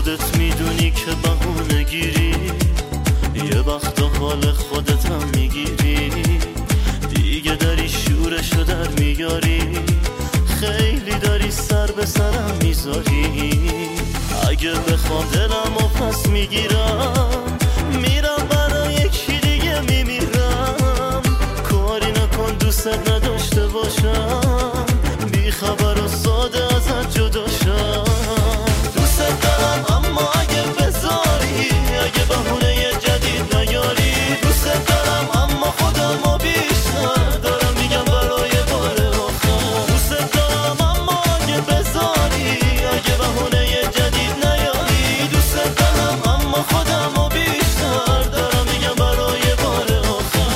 خودت میدونی که بهونه گیری، یه وقت حال خودت هم میگیری، دیگه داری شورشو در میاری، خیلی داری سر به سرم میذاری. اگه بخوام دلمو پس میگیرم، میرم برای یکی دیگه میمیرم. کاری نکن دوست نداشته باشم، بی خبر و ساده ازت جدا شم. دوست دارم اما اگه بذاری، اگه بهونه یه جدید نیاری. دوست دارم اما خودمو بیشتر دارم میگم برای بار آخر. دوست دارم اما اگه بذاری، اگه بهونه یه جدید نیاری. دوست دارم اما خودمو بیشتر دارم میگم برای بار آخر.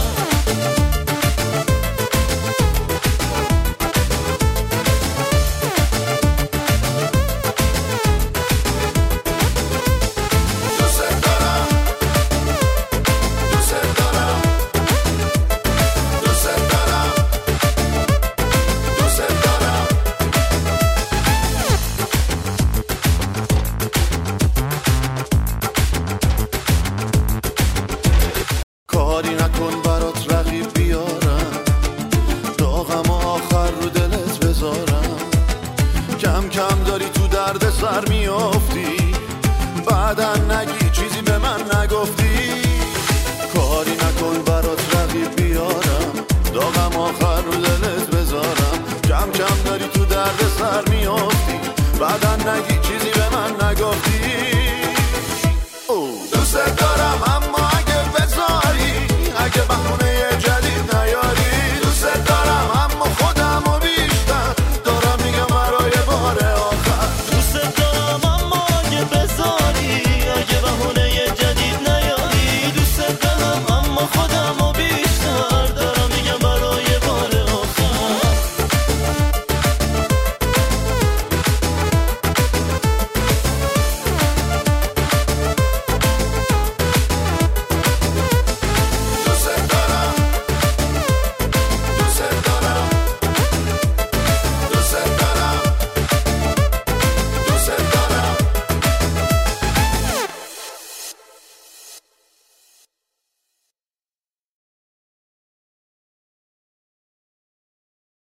کاری نکن برات رقیب بیارم، داغم آخر رو دلت بذارم. کم کم داری تو درد سر میافتی، بعدا نگی چیزی به من نگفتی. کاری نکن برات رقیب بیارم، داغم آخر رو دلت بذارم. کم کم داری تو درد سر میافتی، بعدا نگی